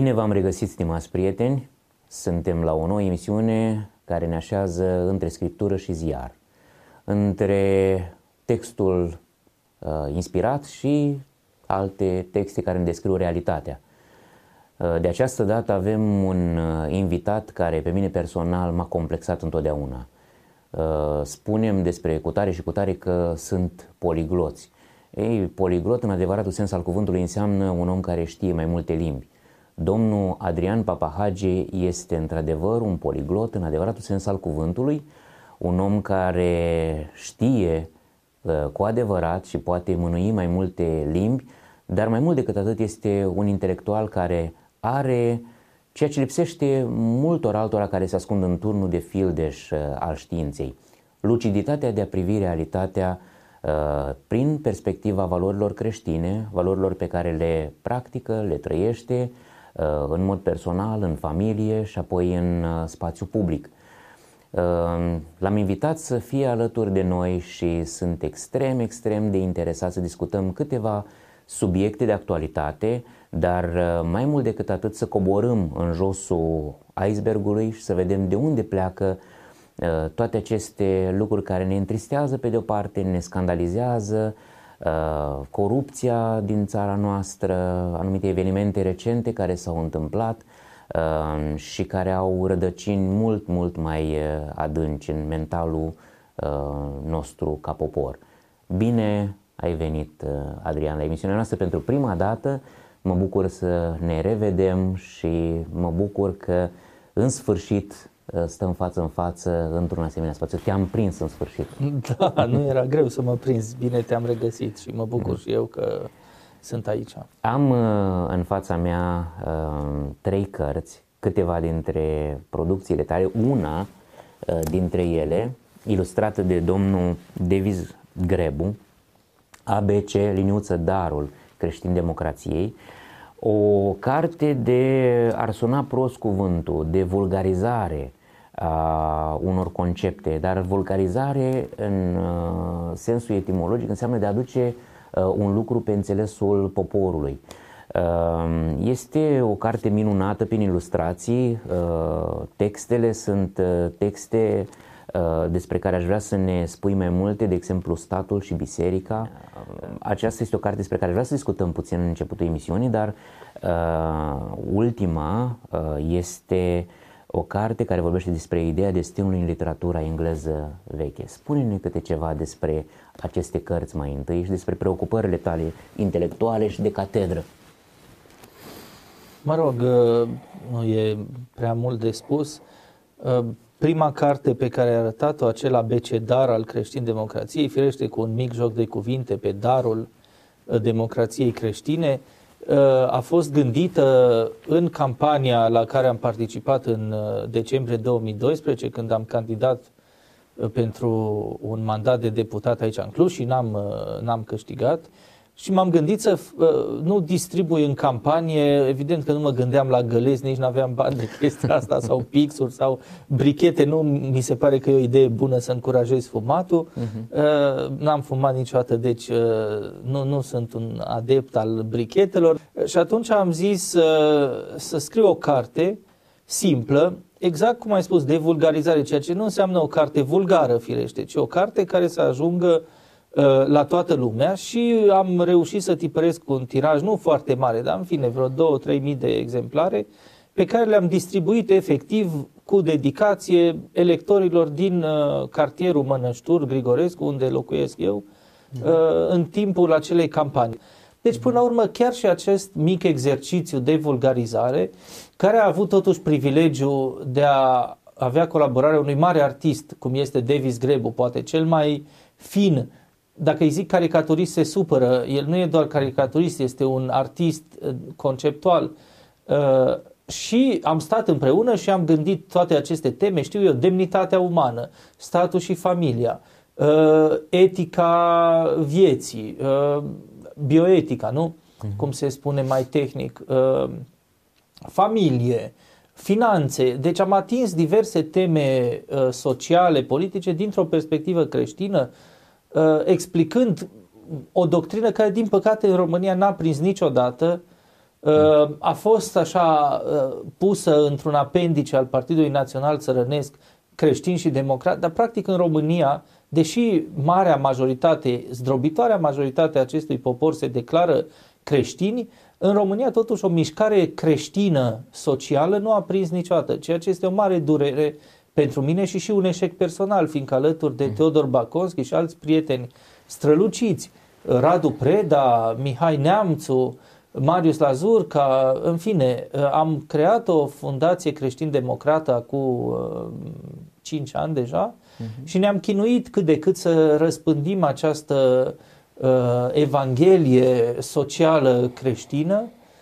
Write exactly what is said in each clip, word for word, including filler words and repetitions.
Bine v-am regăsit, stimați prieteni! Suntem la o nouă emisiune care ne așează între scriptură și ziar, între textul uh, inspirat și alte texte care ne descriu realitatea. Uh, de această dată avem un uh, invitat care pe mine personal m-a complexat întotdeauna. Uh, spunem despre cutare și cutare că sunt poligloți. Ei, poliglot în adevăratul sens al cuvântului înseamnă un om care știe mai multe limbi. Domnul Adrian Papahage este într-adevăr un poliglot în adevăratul sens al cuvântului, un om care știe uh, cu adevărat și poate mânui mai multe limbi, dar mai mult decât atât este un intelectual care are ceea ce lipsește multor altora care se ascund în turnul de fildeș uh, al științei: luciditatea de a privi realitatea uh, prin perspectiva valorilor creștine, valorilor pe care le practică, le trăiește în mod personal, în familie și apoi în spațiu public. L-am invitat să fie alături de noi și sunt extrem, extrem de interesat să discutăm câteva subiecte de actualitate, dar mai mult decât atât să coborâm în josul icebergului și să vedem de unde pleacă toate aceste lucruri care ne întristează pe de o parte, ne scandalizează, corupția din țara noastră, anumite evenimente recente care s-au întâmplat și care au rădăcini mult, mult mai adânci în mentalul nostru ca popor. Bine ai venit, Adrian, la emisiunea noastră pentru prima dată. Mă bucur să ne revedem și mă bucur că în sfârșit stăm față în față într-un asemenea spațiu. Te-am prins în sfârșit. Da, nu era greu să mă prinzi. Bine te-am regăsit și mă bucur mm. și eu că sunt aici. Am în fața mea trei cărți, câteva dintre producțiile tale, una dintre ele ilustrată de domnul Davis Grebu, A B C, liniuță Darul creștin-democrației, o carte de, ar suna prost cuvântul, de vulgarizare a unor concepte, dar vulgarizare în uh, sensul etimologic înseamnă de a aduce uh, un lucru pe înțelesul poporului. Uh, este o carte minunată prin ilustrații, uh, textele sunt uh, texte uh, despre care aș vrea să ne spui mai multe, de exemplu Statul și Biserica. Uh, aceasta este o carte despre care aș vrea să discutăm puțin în începutul emisiunii, dar uh, ultima uh, este o carte care vorbește despre ideea destinului în literatura engleză veche. Spune-ne câte ceva despre aceste cărți mai întâi și despre preocupările tale intelectuale și de catedră. Mă rog, nu e prea mult de spus. Prima carte pe care ai arătat-o, acel abecedar al creștin-democrației, firește cu un mic joc de cuvinte pe darul democrației creștine, a fost gândită în campania la care am participat în decembrie două mii doisprezece, când am candidat pentru un mandat de deputat aici în Cluj și n-am, n-am câștigat. Și m-am gândit să nu distribui în campanie, evident că nu mă gândeam la gălezi, nici n-aveam bani de chestia asta, sau pixuri sau brichete, nu mi se pare că e o idee bună să încurajez fumatul. Uh-huh. N-am fumat niciodată, deci nu, nu sunt un adept al brichetelor. Și atunci am zis să scriu o carte simplă, exact cum ai spus, de vulgarizare, ceea ce nu înseamnă o carte vulgară, firește, ci o carte care să ajungă la toată lumea, și am reușit să tipăresc un tiraj nu foarte mare, dar în fine vreo două-trei mii de exemplare pe care le-am distribuit efectiv cu dedicație electorilor din uh, cartierul Mănăștur Grigorescu, unde locuiesc eu, uh, în timpul acelei campanii. Deci până la urmă chiar și acest mic exercițiu de vulgarizare, care a avut totuși privilegiul de a avea colaborarea unui mare artist cum este Davis Grebu, poate cel mai fin. Dacă îi zic caricaturist se supără, el nu e doar caricaturist, este un artist conceptual. Uh, și am stat împreună și am gândit toate aceste teme, știu eu, demnitatea umană, statul și familia, uh, etica vieții, uh, bioetica, nu? Uh-huh. Cum se spune mai tehnic, uh, familie, finanțe. Deci am atins diverse teme uh, sociale, politice, dintr-o perspectivă creștină, explicând o doctrină care, din păcate, în România n-a prins niciodată A fost așa pusă într-un apendice al Partidului Național Țărănesc Creștin și Democrat, dar practic în România, deși marea majoritate, zdrobitoarea majoritate a acestui popor se declară creștini, în România totuși o mișcare creștină socială nu a prins niciodată, ceea ce este o mare durere pentru mine și și un eșec personal, fiindcă alături de Teodor Baconschi și alți prieteni străluciți, Radu Preda, Mihai Neamțu, Marius Lazurca, în fine, am creat o fundație creștin-democrată acum cinci ani deja uh-huh. și ne-am chinuit cât de cât să răspândim această uh, evanghelie socială creștină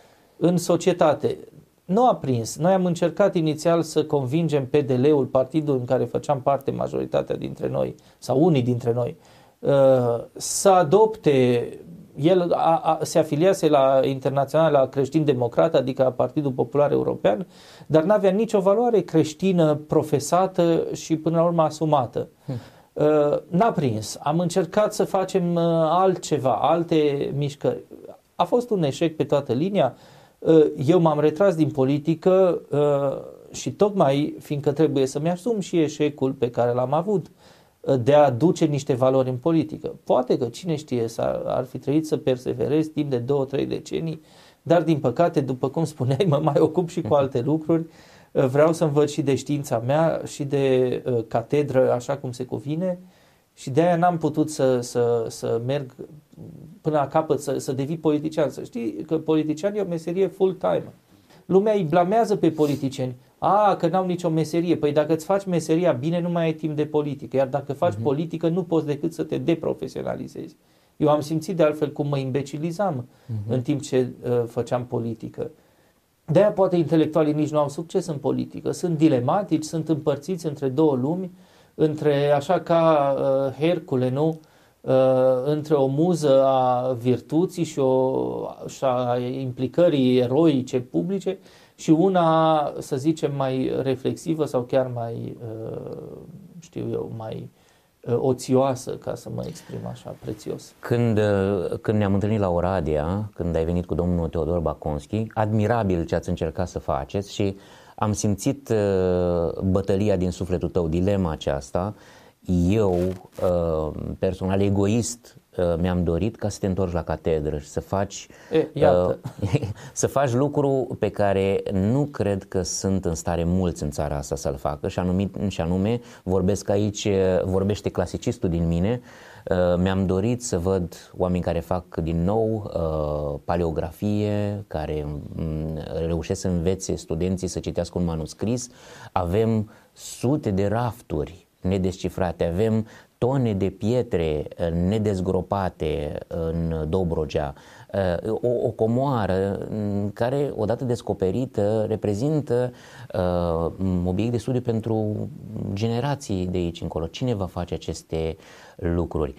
în societate. Nu a prins. Noi am încercat inițial să convingem P D L-ul, partidul în care făceam parte majoritatea dintre noi, sau unii dintre noi, uh, să adopte. El a, a, se afiliase la Internaționala Creștin-Democrat, adică la Partidul Popular European, dar n-avea nicio valoare creștină profesată și până la urmă asumată. Hmm. Uh, n-a prins. Am încercat să facem uh, altceva, alte mișcări. A fost un eșec pe toată linia. Uh, eu m-am retras din politică uh, și tocmai fiindcă trebuie să-mi asum și eșecul pe care l-am avut de a duce niște valori în politică. Poate că, cine știe, ar fi trebuit să perseverez timp de două, trei decenii, dar din păcate, după cum spuneai, mă mai ocup și cu alte lucruri. Vreau să învăț și de știința mea și de uh, catedră, așa cum se cuvine, și de aia n-am putut să, să, să merg până la capăt, să, să devii politician. Să știi că politician e o meserie full-time. Lumea îi blamează pe politicieni. A, că n-au nicio meserie. Păi dacă îți faci meseria bine, nu mai ai timp de politică. Iar dacă faci uh-huh. politică, nu poți decât să te deprofesionalizezi. Eu am simțit de altfel cum mă imbecilizam uh-huh. în timp ce uh, făceam politică. De-aia poate intelectualii nici nu au succes în politică. Sunt dilematici, sunt împărțiți între două lumi, între așa ca uh, Hercule, nu? Uh, între o muză a virtuții și, o, și a implicării eroice publice și una, să zicem, mai reflexivă sau chiar mai, uh, știu eu, mai uh, oțioasă, ca să mă exprim așa, prețios. Când, când ne-am întâlnit la Oradea, când ai venit cu domnul Teodor Baconschi, admirabil ce ați încercat să faceți și am simțit uh, bătălia din sufletul tău, dilema aceasta. Eu, personal, egoist, mi-am dorit ca să te întorci la catedră și să faci, e, să faci lucru pe care nu cred că sunt în stare mulți în țara asta să-l facă, și anume, și anume vorbesc aici, vorbește clasicistul din mine. Mi-am dorit să văd oameni care fac din nou paleografie, care reușesc să învețe studenții să citească un manuscris. Avem sute de rafturi nedescifrate, avem tone de pietre nedezgropate în Dobrogea, o, o comoară care, odată descoperită, reprezintă uh, obiect de studiu pentru generații de aici încolo. Cine va face aceste lucruri?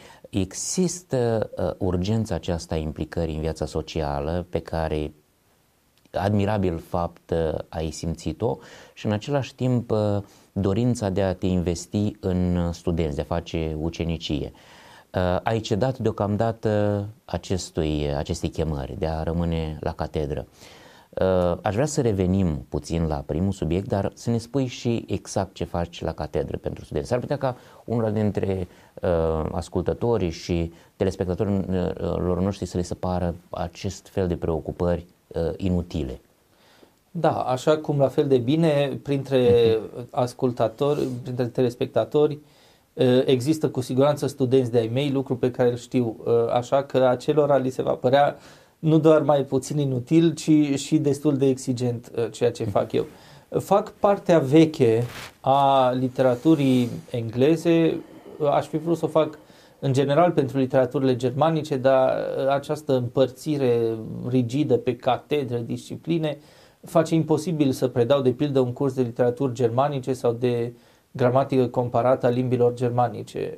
Există uh, urgența aceasta a implicării în viața socială, pe care admirabil fapt uh, ai simțit-o, și în același timp uh, dorința de a te investi în studenți, de a face ucenicie. Uh, ai cedat deocamdată acestui, acestei chemări de a rămâne la catedră. Uh, aș vrea să revenim puțin la primul subiect, dar să ne spui și exact ce faci la catedră pentru studenți. S-ar putea ca unul dintre uh, ascultătorii și telespectatorilor noștri să le se pară acest fel de preocupări uh, inutile. Da, așa cum la fel de bine printre ascultatori, printre telespectatori, există cu siguranță studenți de-ai mei, lucru pe care îl știu, așa că acelora li se va părea nu doar mai puțin inutil, ci și destul de exigent ceea ce fac eu. Fac partea veche a literaturii engleze, aș fi vrut să o fac în general pentru literaturile germanice, dar această împărțire rigidă pe catedre, discipline, face imposibil să predau de pildă un curs de literaturi germanice sau de gramatică comparată a limbilor germanice.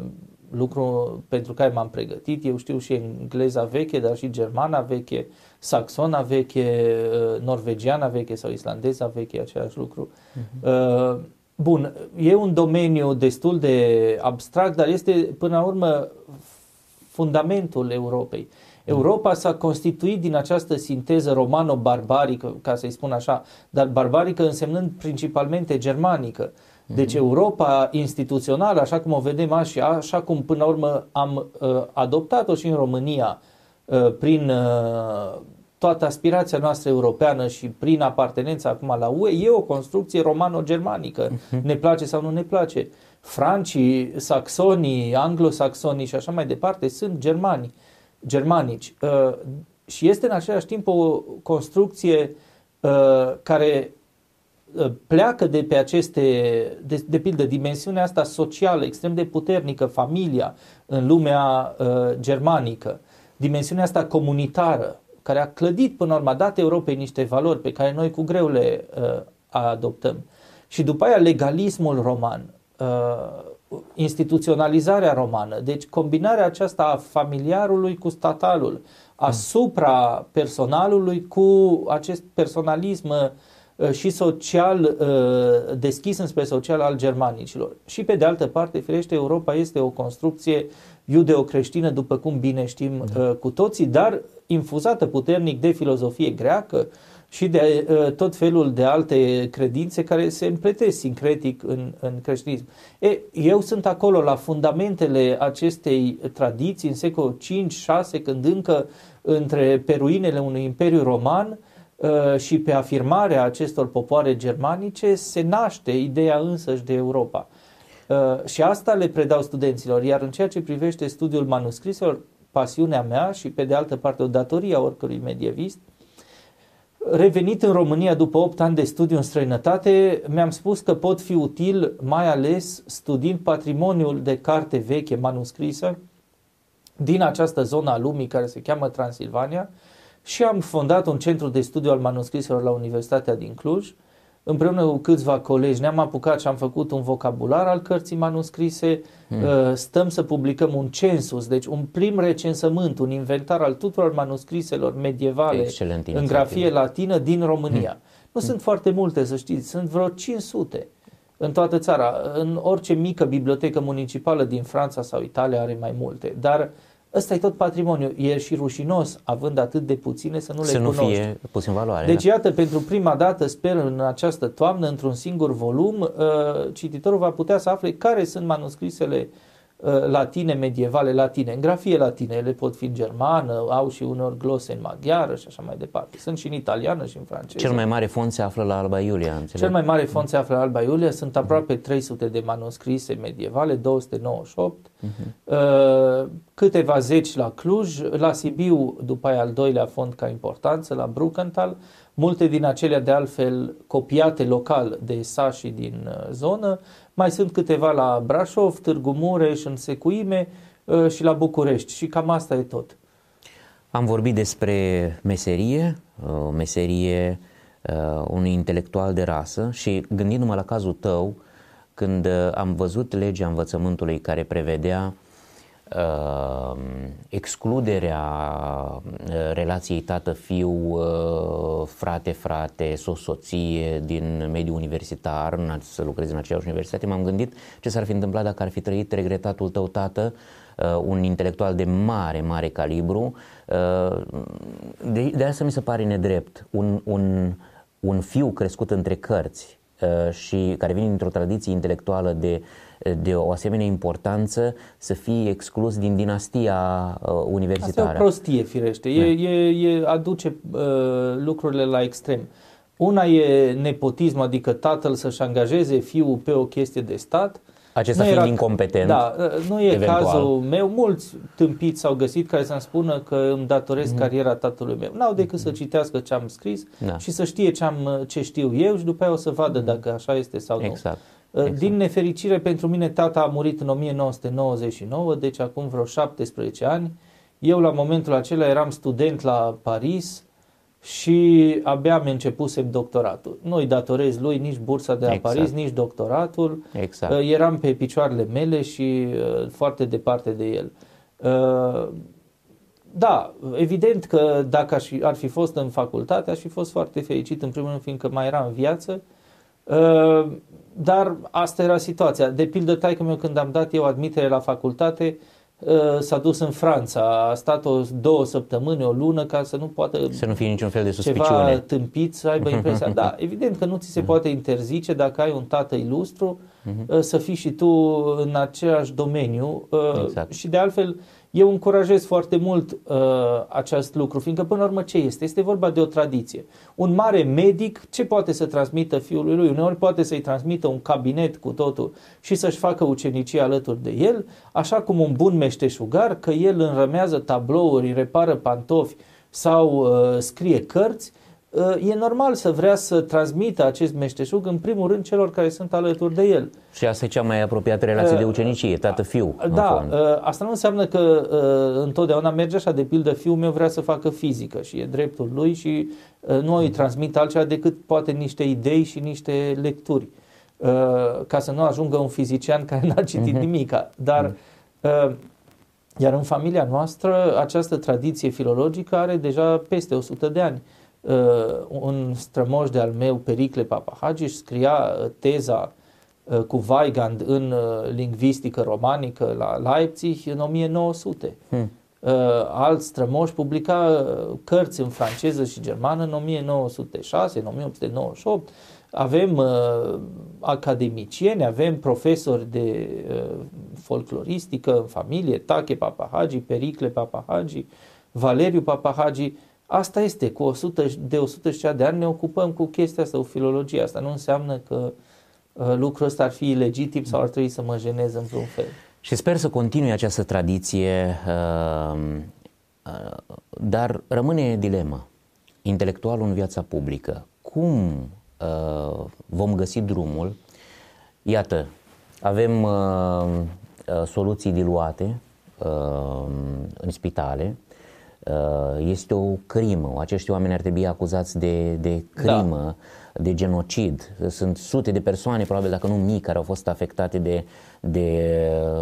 Lucru pentru care m-am pregătit. Eu știu și engleza veche, dar și germana veche, saxona veche, norvegiana veche sau islandeza veche, același lucru. Uh-huh. Bun, e un domeniu destul de abstract, dar este până la urmă fundamentul Europei. Europa s-a constituit din această sinteză romano-barbarică, ca să-i spun așa, dar barbarică însemnând principalmente germanică. Deci Europa instituțională, așa cum o vedem azi și așa cum până la urmă am uh, adoptat-o și în România uh, prin uh, toată aspirația noastră europeană și prin apartenența acum la U E, e o construcție romano-germanică. Uh-huh. Ne place sau nu ne place. Francii, saxonii, anglosaxonii și așa mai departe sunt germani, germanici. Uh, și este în același timp o construcție uh, care pleacă de pe aceste, de, de pildă, dimensiunea asta socială extrem de puternică, familia în lumea uh, germanică, dimensiunea asta comunitară, care a clădit până la urmă, a dat Europei niște valori pe care noi cu greu le uh, adoptăm. Și după aia legalismul roman, uh, instituționalizarea romană, deci combinarea aceasta a familiarului cu statalul, asupra personalului cu acest personalism uh, și social, uh, deschis înspre social al germanicilor. Și pe de altă parte, firește, Europa este o construcție iudeo-creștină, după cum bine știm uh, cu toții, dar infuzată puternic de filozofie greacă și de uh, tot felul de alte credințe care se împletesc sincretic în, în creștinism. E, eu sunt acolo la fundamentele acestei tradiții în secolul cinci șase, când încă între pe ruinele unui imperiu roman uh, și pe afirmarea acestor popoare germanice se naște ideea însăși de Europa. Uh, și asta le predau studenților, iar în ceea ce privește studiul manuscriselor, pasiunea mea și pe de altă parte o datorie a oricărui medievist, revenit în România după opt ani de studiu în străinătate, mi-am spus că pot fi util mai ales studiind patrimoniul de carte veche manuscrisă din această zonă a lumii care se cheamă Transilvania și am fondat un centru de studiu al manuscriselor la Universitatea din Cluj. Împreună cu câțiva colegi ne-am apucat și am făcut un vocabular al cărții manuscrise, hmm. stăm să publicăm un census, deci un prim recensământ, un inventar al tuturor manuscriselor medievale în grafie latină din România. Hmm. Nu hmm. sunt foarte multe, să știți, sunt vreo cinci sute în toată țara. În orice mică bibliotecă municipală din Franța sau Italia are mai multe, dar ăsta e tot patrimoniu. E și rușinos, având atât de puține, să nu să le nu cunoști. Fie pus în valoare. Deci, da? iată, pentru prima dată, sper, în această toamnă, într-un singur volum, cititorul va putea să afle care sunt manuscrisele latine, medievale, latine, în grafie latine. Ele pot fi în germană, au și unor glose în maghiară și așa mai departe. Sunt și în italiană și în franceză. Cel mai mare fond se află la Alba Iulia, înțeleg? Cel mai mare fond se află la Alba Iulia. Sunt aproape trei sute de manuscrise medievale, două sute nouăzeci și opt. Uh-huh. Câteva zeci la Cluj, la Sibiu, după aia al doilea fond ca importanță, la Bruckenthal. Multe din acelea de altfel copiate local de sașii din zonă. Mai sunt câteva la Brașov, Târgu Mureș, în Secuime și la București. Și cam asta e tot. Am vorbit despre meserie, o meserie unui intelectual de rasă și gândindu-mă la cazul tău, când am văzut legea învățământului care prevedea Uh, excluderea relației tată-fiu, uh, frate-frate, soț-soție din mediul universitar, să lucrezi în aceeași universitate, m-am gândit ce s-ar fi întâmplat dacă ar fi trăit regretatul tău tată, uh, un intelectual de mare, mare calibru. Uh, de, de asta mi se pare nedrept un, un, un fiu crescut între cărți uh, și care vine dintr-o tradiție intelectuală de de o asemenea importanță să fie exclus din dinastia uh, universitară. Asta e o prostie, firește. E, e, e, aduce uh, lucrurile la extrem. Una e nepotism, adică tatăl să-și angajeze fiul pe o chestie de stat. Acesta fiind era, incompetent. Da, nu e eventual. Cazul meu. Mulți tâmpiți s-au găsit care să-mi spună că îmi datoresc mm-hmm. cariera tatălui meu. N-au decât mm-hmm. să citească ce am scris da. și să știe ce, am, ce știu eu și după aia o să vadă mm-hmm. dacă așa este sau nu. Exact. Exact. Din nefericire pentru mine, tata a murit în o mie nouă sute nouăzeci și nouă, deci acum vreo șaptesprezece ani. Eu la momentul acela eram student la Paris și abia mi începusem doctoratul. Nu-i datorez lui nici bursa de la exact. Paris, nici doctoratul. Exact. Eram pe picioarele mele și foarte departe de el. Da, evident că dacă ar fi fost în facultate, aș fi fost foarte fericit, în primul rând fiindcă mai era în viață. Dar asta era situația. De pildă, taică-miu, când am dat eu admitere la facultate, s-a dus în Franța, a stat o două săptămâni, o lună ca să nu poată să nu fie niciun fel de ceva suspiciune. tâmpit să aibă impresia. Da, evident că nu ți se poate interzice dacă ai un tată ilustru uh-huh. să fii și tu în același domeniu exact. Și de altfel eu încurajez foarte mult uh, acest lucru, fiindcă până la urmă ce este? Este vorba de o tradiție. Un mare medic ce poate să transmită fiului lui? Uneori poate să-i transmită un cabinet cu totul și să-și facă ucenicie alături de el, așa cum un bun meșteșugar, că el înrămează tablouri, repară pantofi sau uh, scrie cărți, uh, e normal să vrea să transmită acest meșteșug în primul rând celor care sunt alături de el. Și asta e cea mai apropiată relație de ucenicie, tată-fiu. Da, asta nu înseamnă că uh, întotdeauna merge așa, de pildă fiul meu vrea să facă fizică și e dreptul lui și uh, nu îi transmit altceva decât poate niște idei și niște lecturi, uh, ca să nu ajungă un fizician care n-a citit uh-huh. nimica. Dar, uh, iar în familia noastră această tradiție filologică are deja peste o sută de ani. Uh, un strămoș de-al meu, Pericle Papahagi, scria teza cu Weigand în lingvistică romanică la Leipzig în o mie nouă sute. Hmm. Alți strămoși publica cărți în franceză și germană în o mie nouă sute șase, în o mie opt sute nouăzeci și opt. Avem uh, academicieni, avem profesori de uh, folcloristică în familie, Tache Papahagi, Pericle Papahagi, Valeriu Papahagi. Asta este, cu o sută, de o sută de ani ne ocupăm cu chestia asta, cu filologia. Asta nu înseamnă că lucrul ăsta ar fi ilegitim sau ar trebui să mă jenez în vreun fel. Și sper să continui această tradiție, dar rămâne dilema. Intelectualul în viața publică. Cum vom găsi drumul? Iată, avem soluții diluate în spitale. Este o crimă. Acești oameni ar trebui acuzați de, de crimă, da. de genocid. Sunt sute de persoane, probabil dacă nu mii, care au fost afectate de, de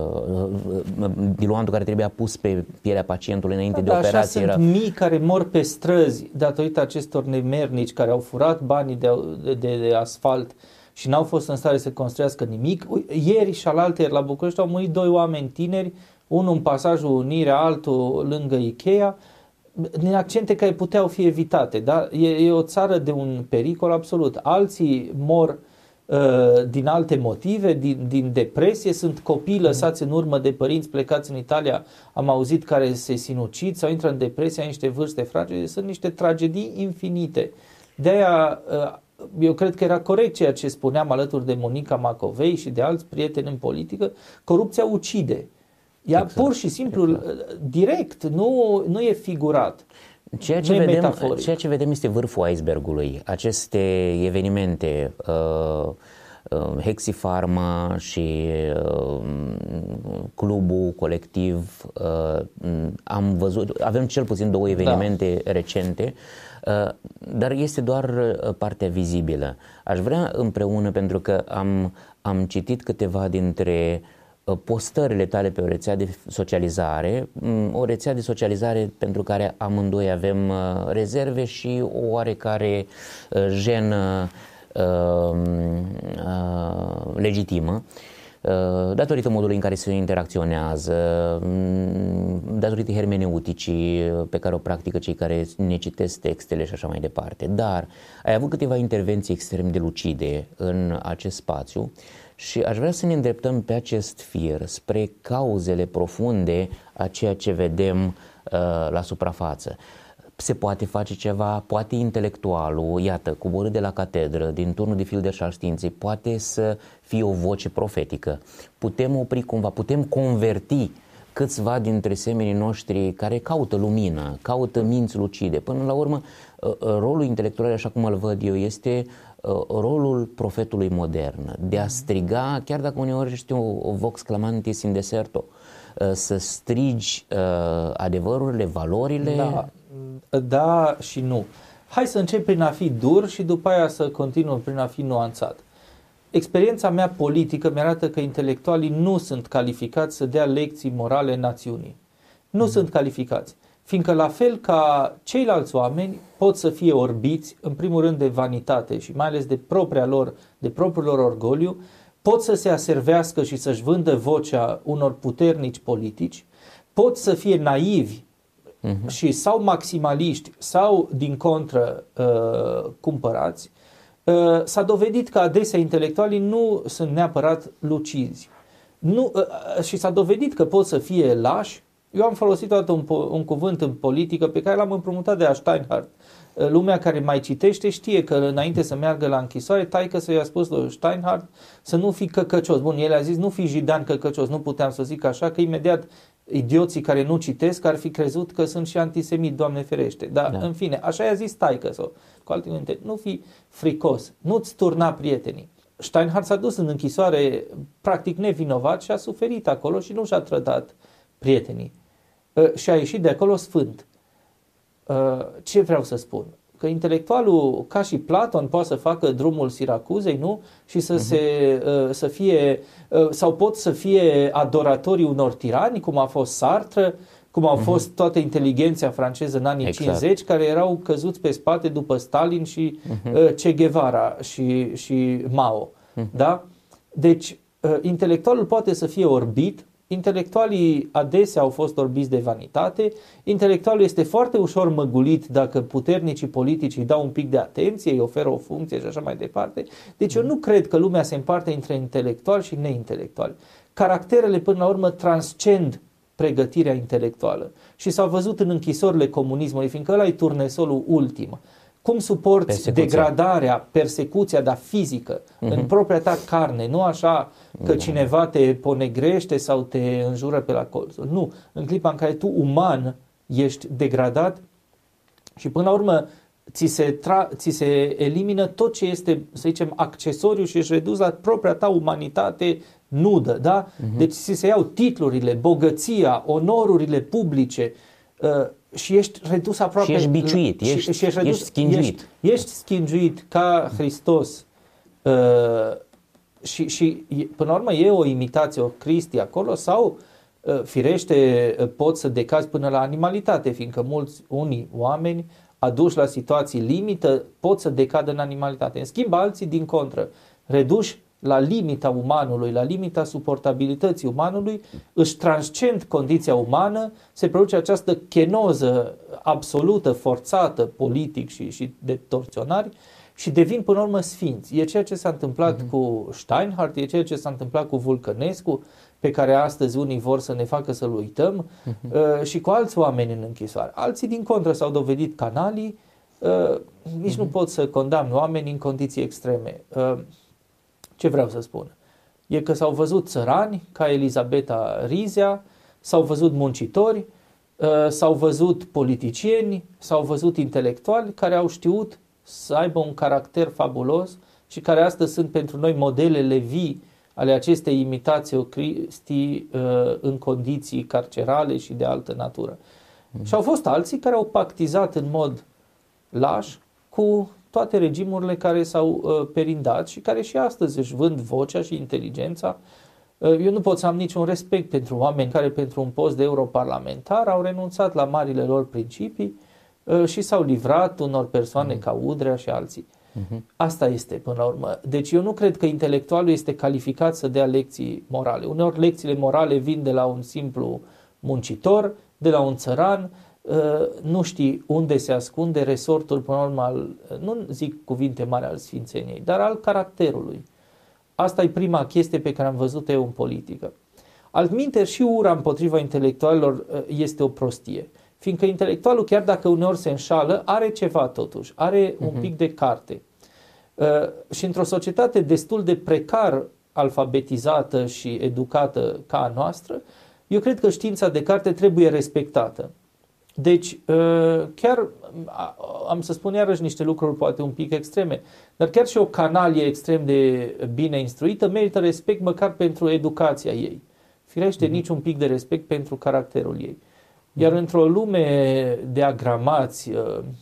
uh, diluantul care trebuia pus pe pielea pacientului înainte da, de operație. Așa sunt mii care mor pe străzi datorită acestor nemernici care au furat banii de, de, de, de asfalt și n-au fost în stare să construiască nimic. Ieri și alaltăieri la București au murit doi oameni tineri, unul în pasajul Unirea, altul lângă Ikea, din accente care puteau fi evitate. Da? E, e o țară de un pericol absolut. Alții mor uh, din alte motive, din, din depresie, sunt copii lăsați în urmă de părinți plecați în Italia, am auzit, care se sinucid sau intră în depresie, în niște vârste fragile. Sunt niște tragedii infinite. De-aia uh, eu cred că era corect ceea ce spuneam alături de Monica Macovei și de alți prieteni în politică, corupția ucide. Ea exact, pur și simplu, exact. direct, nu, nu e figurat. Ceea ce, vedem, ceea ce vedem este vârful icebergului. Aceste evenimente, uh, uh, Hexifarma și uh, clubul colectiv, uh, am văzut, avem cel puțin două evenimente da. recente, uh, dar este doar partea vizibilă. Aș vrea împreună, pentru că am, am citit câteva dintre postările tale pe o rețea de socializare, o rețea de socializare pentru care amândoi avem rezerve și o oarecare jenă uh, uh, legitimă, uh, datorită modului în care se interacționează, datorită hermeneuticii pe care o practică cei care ne citesc textele și așa mai departe. Dar ai avut câteva intervenții extrem de lucide în acest spațiu și aș vrea să ne îndreptăm pe acest fir spre cauzele profunde a ceea ce vedem uh, la suprafață. Se poate face ceva, poate intelectualul, iată, coborât de la catedră, din turnul de fildeș al științei, poate să fie o voce profetică. Putem opri cumva, putem converti câțiva dintre semenii noștri care caută lumină, caută minți lucide. Până la urmă, rolul intelectual, așa cum îl văd eu, este rolul profetului modern, de a striga, chiar dacă uneori ești o, o vox clamantis in deserto, să strigi adevărurile, valorile. Da, da și nu. Hai să încep prin a fi dur și după aia să continuăm prin a fi nuanțat. Experiența mea politică mi-arată că intelectualii nu sunt calificați să dea lecții morale națiunii. Nu mm. sunt calificați. Fiindcă la fel ca ceilalți oameni pot să fie orbiți, în primul rând de vanitate și mai ales de propria lor, de propriul lor orgoliu, pot să se aservească și să-și vândă vocea unor puternici politici, pot să fie naivi uh-huh. și sau maximaliști sau din contră uh, cumpărați, uh, s-a dovedit că adesea intelectualii nu sunt neapărat lucizi. Nu, uh, și s-a dovedit că pot să fie lași. Eu am folosit toată un, un cuvânt în politică pe care l-am împrumutat de la Steinhardt. Lumea care mai citește știe că înainte să meargă la închisoare, taică-s i-a spus lui Steinhardt să nu fii căcăcios. Bun, el a zis nu fii jidan căcăcios, nu puteam să zic așa, că imediat idioții care nu citesc ar fi crezut că sunt și antisemit, Doamne ferește. Dar da. În fine, așa i-a zis taică-s-o. Cu alte cuvinte, nu fii fricos, nu-ți turna prietenii. Steinhardt s-a dus în închisoare practic nevinovat și a suferit acolo și nu și-a trădat prietenii. Și a ieșit de acolo sfânt. Ce vreau să spun? Că intelectualul, ca și Platon, poate să facă drumul Siracuzei, nu? Și să, uh-huh. se, să fie, sau pot să fie adoratorii unor tirani, cum a fost Sartre, cum au uh-huh. fost toată inteligenția franceză în anii exact. cincizeci, care erau căzuți pe spate după Stalin și uh-huh. Che Guevara și, și Mao. Uh-huh. Da? Deci, intelectualul poate să fie orbit. Intelectualii adesea au fost orbiți de vanitate, intelectualul este foarte ușor măgulit dacă puternicii politici îi dau un pic de atenție, îi oferă o funcție și așa mai departe. Deci eu nu cred că lumea se împarte între intelectuali și neintelectuali. Caracterele până la urmă transcend pregătirea intelectuală și s-au văzut în închisorile comunismului, fiindcă ăla e turnesolul ultim. Cum suporți persecuția. degradarea, persecuția, dar fizică, uh-huh. în propria ta carne, nu așa că cineva te ponegrește sau te înjură pe la colțul. Nu, în clipa în care tu, uman, ești degradat și până la urmă ți se, tra- ți se elimină tot ce este, să zicem, accesoriu și ești redus la propria ta umanitate nudă, da? Uh-huh. Deci ți se iau titlurile, bogăția, onorurile publice, uh, și ești redus aproape... Și ești biciuit, și, ești, și ești, redus, ești schingiuit. Ești, ești schingiuit ca Hristos. Uh, și, și până la urmă e o imitație, o Cristi acolo sau uh, firește uh, poți să decazi până la animalitate, fiindcă mulți, unii oameni aduși la situații limită pot să decadă în animalitate. În schimb, alții din contră, reduși la limita umanului, la limita suportabilității umanului, își transcend condiția umană, se produce această chenoză absolută, forțată, politic și, și de torționari și devin până la urmă sfinți. E ceea ce s-a întâmplat uh-huh. cu Steinhardt, e ceea ce s-a întâmplat cu Vulcănescu, pe care astăzi unii vor să ne facă să-l uităm, uh-huh. uh, și cu alți oameni în închisoare. Alții din contră s-au dovedit canalii, uh, nici uh-huh. nu pot să condamn oameni în condiții extreme. Uh, Ce vreau să spun? E că s-au văzut țărani ca Elisabeta Rizea, s-au văzut muncitori, s-au văzut politicieni, s-au văzut intelectuali care au știut să aibă un caracter fabulos și care astăzi sunt pentru noi modelele vii ale acestei imitații Cristi în condiții carcerale și de altă natură. Mm. Și au fost alții care au pactizat în mod laș cu toate regimurile care s-au uh, perindat și care și astăzi își vând vocea și inteligența. Uh, eu nu pot să am niciun respect pentru oameni care pentru un post de europarlamentar au renunțat la marile lor principii uh, și s-au livrat unor persoane mm. ca Udrea și alții. Mm-hmm. Asta este până la urmă. Deci eu nu cred că intelectualul este calificat să dea lecții morale. Uneori lecțiile morale vin de la un simplu muncitor, de la un țăran. Uh, nu știi unde se ascunde resortul, până la urmă, al, nu zic cuvinte mari al sfințeniei, dar al caracterului. Asta e prima chestie pe care am văzut-o eu în politică. Altminteri, și ura împotriva intelectualilor uh, este o prostie. Fiindcă intelectualul, chiar dacă uneori se înșală, are ceva totuși, are uh-huh. un pic de carte. Uh, și într-o societate destul de precar alfabetizată și educată ca a noastră, eu cred că știința de carte trebuie respectată. Deci, chiar am să spun iarăși niște lucruri poate un pic extreme, dar chiar și o canalie extrem de bine instruită merită respect măcar pentru educația ei. Firește, mm-hmm. nici un pic de respect pentru caracterul ei. Iar mm-hmm. într-o lume de agramați,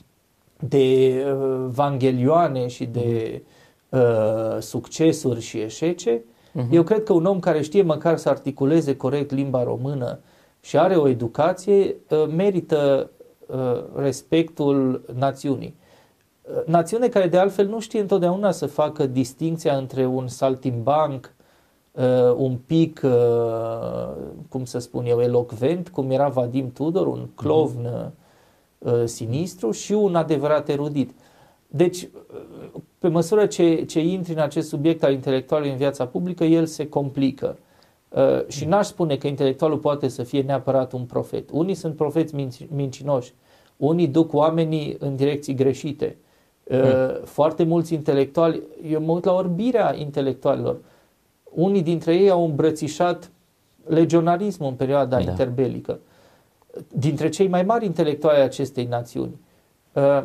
de vanghelioane și de mm-hmm. succesuri și eșece, mm-hmm. eu cred că un om care știe măcar să articuleze corect limba română și are o educație, merită respectul națiunii. Națiune care de altfel nu știe întotdeauna să facă distinția între un saltimbanc uh, un pic, uh, cum să spun eu, elocvent, cum era Vadim Tudor, un clovn uh, sinistru și un adevărat erudit. Deci, pe măsură ce, ce intri în acest subiect al intelectualului în viața publică, el se complică. Uh, și n-aș spune că intelectualul poate să fie neapărat un profet. Unii sunt profeți minci, mincinoși, unii duc oamenii în direcții greșite. Uh, hmm. Foarte mulți intelectuali, eu mă uit la orbirea intelectualilor, unii dintre ei au îmbrățișat legionarismul în perioada da. interbelică. Dintre cei mai mari intelectuali ai acestei națiuni. Uh,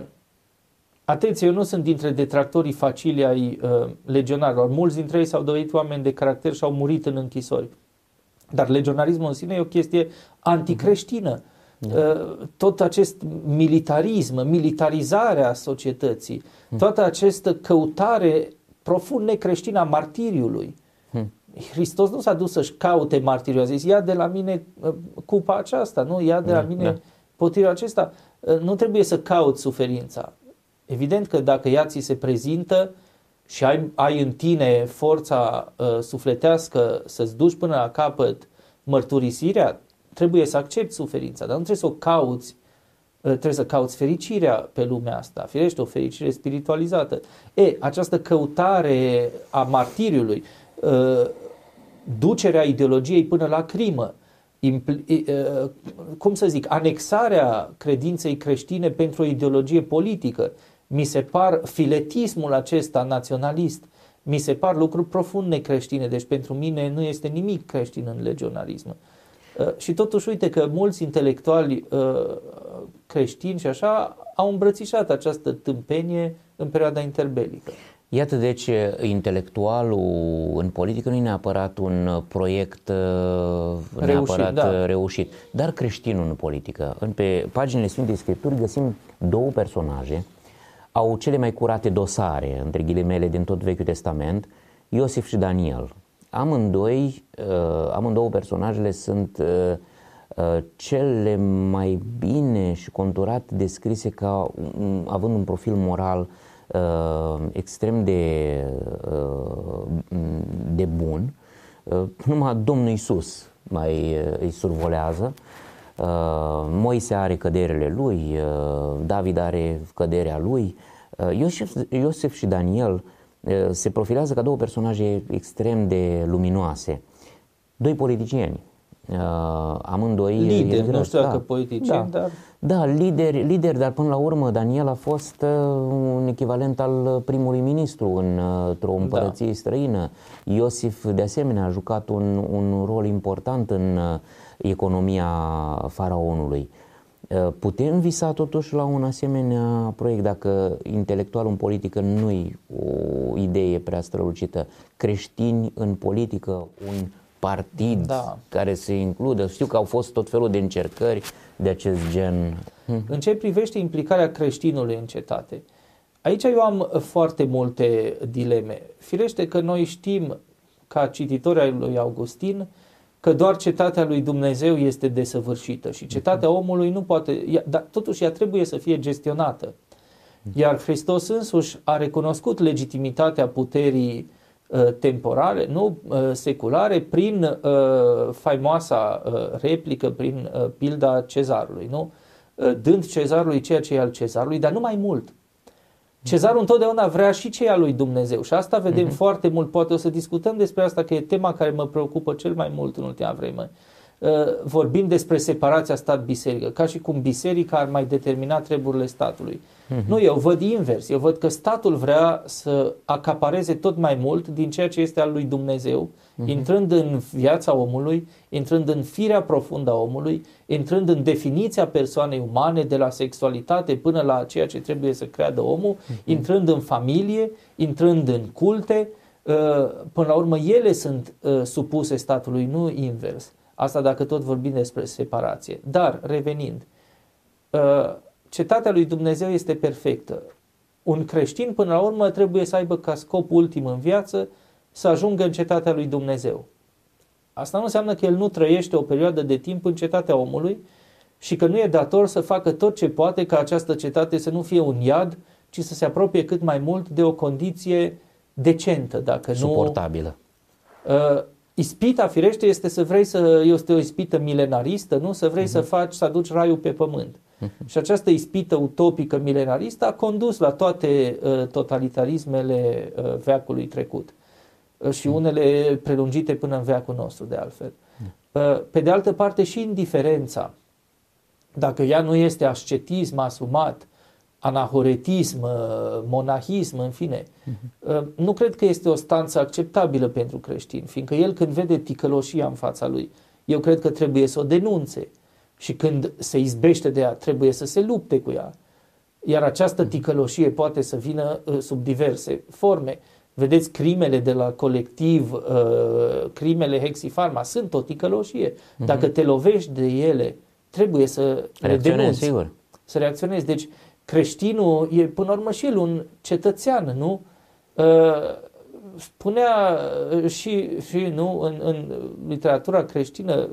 Atenție, eu nu sunt dintre detractorii facili ai uh, legionarilor. Mulți dintre ei s-au dovedit oameni de caracter și au murit în închisori. Dar legionarismul în sine e o chestie anticreștină. Uh, tot acest militarism, militarizarea societății, toată această căutare profund necreștină a martiriului. Hristos nu s-a dus să-și caute martiriul, a zis, ia de la mine uh, cupa aceasta, nu? Ia de la mine da. potirul acesta. Uh, nu trebuie să cauți suferința. Evident că dacă ea ți se prezintă și ai, ai în tine forța uh, sufletească să-ți duci până la capăt mărturisirea, trebuie să accepti suferința, dar nu trebuie să o cauți, uh, trebuie să cauți fericirea pe lumea asta, firește o fericire spiritualizată. E, această căutare a martiriului, uh, ducerea ideologiei până la crimă, impl- uh, cum să zic, anexarea credinței creștine pentru o ideologie politică, mi se par, filetismul acesta naționalist, mi se par lucruri profund necreștine, deci pentru mine nu este nimic creștin în legionarism. Uh, și totuși uite că mulți intelectuali uh, creștini și așa au îmbrățișat această tâmpenie în perioada interbelică. Iată, deci, intelectualul în politică nu e neapărat un proiect reușit, neapărat da. reușit, dar creștinul în politică. Pe paginile Sfintei Scripturi găsim două personaje, au cele mai curate dosare, între ghilimele, din tot Vechiul Testament, Iosif și Daniel. Amândoi, amândouă personajele sunt cele mai bine și conturat descrise ca având un profil moral Uh, extrem de, uh, de bun. Uh, numai Domnul Iisus mai uh, îi survolează. Uh, Moise are căderile lui, uh, David are căderea lui. Uh, Iosif, Iosif și Daniel uh, se profilează ca două personaje extrem de luminoase. Doi politicieni. Uh, amândoi lideri, nu știu dacă da, politicieni, da, dar... Da, lideri, lideri, dar până la urmă Daniel a fost uh, un echivalent al primului ministru în, uh, într-o împărăție da. străină. Iosif, de asemenea, a jucat un, un rol important în uh, economia faraonului. Uh, putem visa totuși la un asemenea proiect dacă intelectualul în politică nu-i o idee prea strălucită. Creștini în politică, un partid da. care se includă. Știu că au fost tot felul de încercări de acest gen. În ce privește implicarea creștinului în cetate, aici eu am foarte multe dileme. Firește că noi știm, ca cititori ai lui Augustin, că doar cetatea lui Dumnezeu este desăvârșită și cetatea omului nu poate, dar totuși ea trebuie să fie gestionată. Iar Hristos însuși a recunoscut legitimitatea puterii temporale, nu seculare, prin uh, faimoasa uh, replică, prin uh, pilda cezarului, nu? Uh, dând cezarului ceea ce e al cezarului, dar nu mai mult. Cezarul întotdeauna vrea și ce e al lui Dumnezeu și asta vedem uh-huh. foarte mult, poate o să discutăm despre asta, că e tema care mă preocupă cel mai mult în ultima vreme. Uh, vorbim despre separația stat-biserică, ca și cum biserica ar mai determina treburile statului. Uh-huh. Nu, eu văd invers, eu văd că statul vrea să acapareze tot mai mult din ceea ce este al lui Dumnezeu, uh-huh. intrând în viața omului, intrând în firea profundă a omului, intrând în definiția persoanei umane, de la sexualitate până la ceea ce trebuie să creadă omul, uh-huh. intrând în familie, intrând în culte, uh, până la urmă ele sunt uh, supuse statului, nu invers. Asta dacă tot vorbim despre separație. Dar, revenind, uh, cetatea lui Dumnezeu este perfectă. Un creștin, până la urmă, trebuie să aibă ca scop ultim în viață să ajungă în cetatea lui Dumnezeu. Asta nu înseamnă că el nu trăiește o perioadă de timp în cetatea omului și că nu e dator să facă tot ce poate ca această cetate să nu fie un iad, ci să se apropie cât mai mult de o condiție decentă, dacă suportabilă. Nu, uh, ispita, firește, este să vrei să, este o ispită milenaristă, nu? Să vrei uh-huh. să faci, să aduci raiul pe pământ. Uh-huh. Și această ispită utopică milenaristă a condus la toate uh, totalitarismele uh, veacului trecut. Uh, și uh-huh. unele prelungite până în veacul nostru, de altfel. Uh-huh. Uh, pe de altă parte, și indiferența, dacă ea nu este ascetism asumat, anahoretism, monahism, în fine. Uh-huh. Nu cred că este o stanță acceptabilă pentru creștin, fiindcă el când vede ticăloșia în fața lui, eu cred că trebuie să o denunțe și când se izbește de ea, trebuie să se lupte cu ea. Iar această ticăloșie poate să vină sub diverse forme. Vedeți, crimele de la colectiv, crimele Hexifarma, sunt o ticăloșie. Uh-huh. Dacă te lovești de ele, trebuie să le denunți. Sigur. Să reacționezi. Deci, creștinul e până la urmă și el un cetățean, nu? Spunea și, și nu, în, în literatura creștină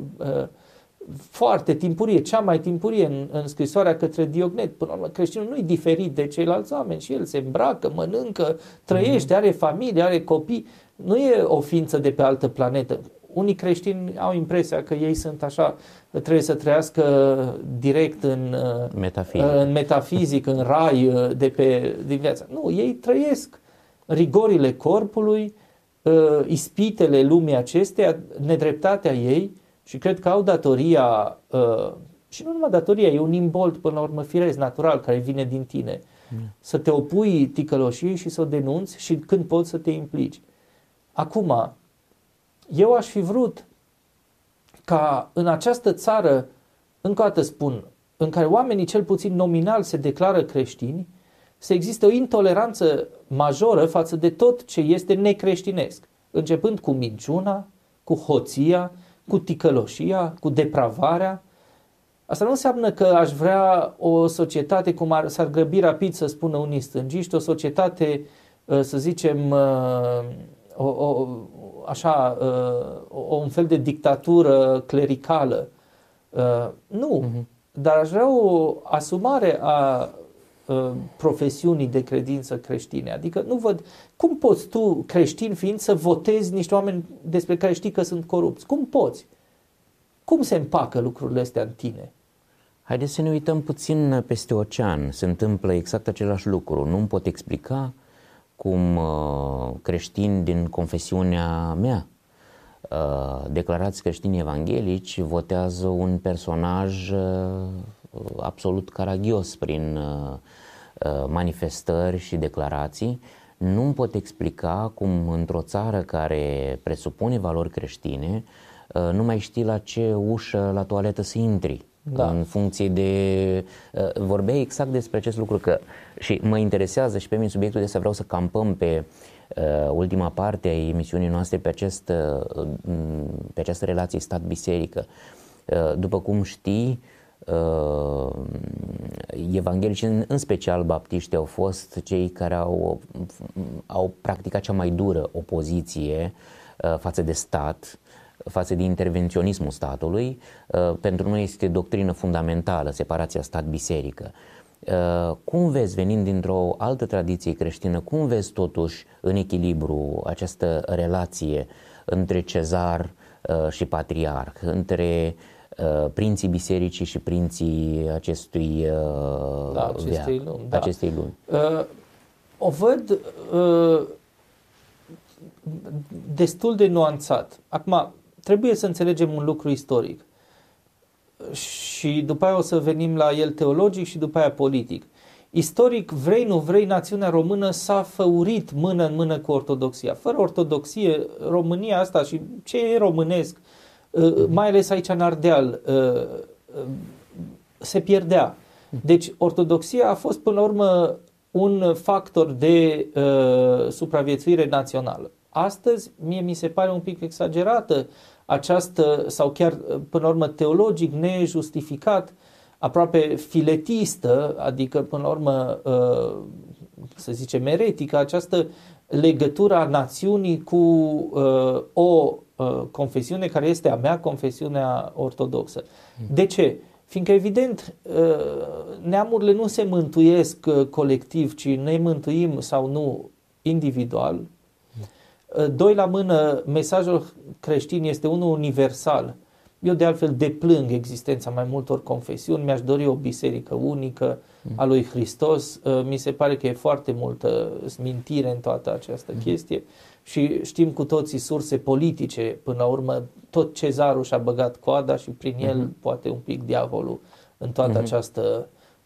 foarte timpurie, cea mai timpurie în, în scrisoarea către Diognet. Până la urmă, creștinul nu e diferit de ceilalți oameni și el se îmbracă, mănâncă, trăiește, are familie, are copii. Nu e o ființă de pe altă planetă. Unii creștini au impresia că ei sunt așa, trebuie să trăiască direct în metafizic, în, metafizic, în rai de pe din viața. Nu, ei trăiesc rigorile corpului, ispitele lumii acesteia, nedreptatea ei și cred că au datoria, și nu numai datoria, e un imbold până la urmă firesc, natural, care vine din tine, mm. să te opui ticăloșiei și să o denunți și când poți să te implici. Acum, eu aș fi vrut ca în această țară, încă o dată spun, în care oamenii cel puțin nominal se declară creștini, să existe o intoleranță majoră față de tot ce este necreștinesc, începând cu minciuna, cu hoția, cu ticăloșia, cu depravarea. Asta nu înseamnă că aș vrea o societate, cum ar, s-ar grăbi rapid să spună unii stângiști, o societate, să zicem, o, o, așa, o, un fel de dictatură clericală. Nu, uh-huh. dar aș vrea o asumare a profesiunii de credință creștine. Adică nu văd cum poți tu, creștin fiind, să votezi niște oameni despre care știi că sunt corupți. Cum poți? Cum se împacă lucrurile astea în tine? Haideți să ne uităm puțin peste ocean. Se întâmplă exact același lucru. Nu-mi pot explica cum uh, creștini din confesiunea mea, uh, declarați creștini evanghelici, votează un personaj uh, absolut caragios prin uh, manifestări și declarații. Nu-mi pot explica cum într-o țară care presupune valori creștine uh, nu mai știi la ce ușă la toaletă să intri. Da. În funcție de... Uh, vorbeai exact despre acest lucru că, și mă interesează și pe mine subiectul de să vreau să campăm pe uh, ultima parte a emisiunii noastre pe, acest, uh, pe această relație stat-biserică. Uh, după cum știi, uh, evanghelici, în, în special baptiști, au fost cei care au, au practicat cea mai dură opoziție uh, față de stat, față de intervenționismul statului. Pentru noi este doctrină fundamentală, separația stat-biserică. Cum vezi, venind dintr-o altă tradiție creștină, cum vezi totuși în echilibru această relație între cezar și patriarh, între prinții bisericii și prinții acestui da, acestei veac, lumi, da. acestei lumi? Uh, o văd uh, destul de nuanțat. Acum, trebuie să înțelegem un lucru istoric și după aia o să venim la el teologic și după aia politic. Istoric, vrei, nu vrei, națiunea română s-a făurit mână în mână cu ortodoxia. Fără ortodoxie, România asta și ce e românesc, mai ales aici în Ardeal, se pierdea. Deci ortodoxia a fost până la urmă un factor de uh, supraviețuire națională. Astăzi, mie mi se pare un pic exagerată această, sau chiar până la urmă teologic nejustificat, aproape filetistă, adică până la urmă, uh, să zicem, eretică, această legătură a națiunii cu uh, o uh, confesiune care este a mea, confesiunea ortodoxă. De ce? Fiindcă, evident, neamurile nu se mântuiesc colectiv, ci ne mântuim sau nu individual. Doi la mână, mesajul creștin este unul universal. Eu de altfel deplâng existența mai multor confesiuni, mi-aș dori o biserică unică a lui Hristos, mi se pare că e foarte multă smintire în toată această chestie și știm cu toții surse politice, până la urmă tot cezarul și-a băgat coada și prin el uh-huh. poate un pic diavolul în toată uh-huh. această,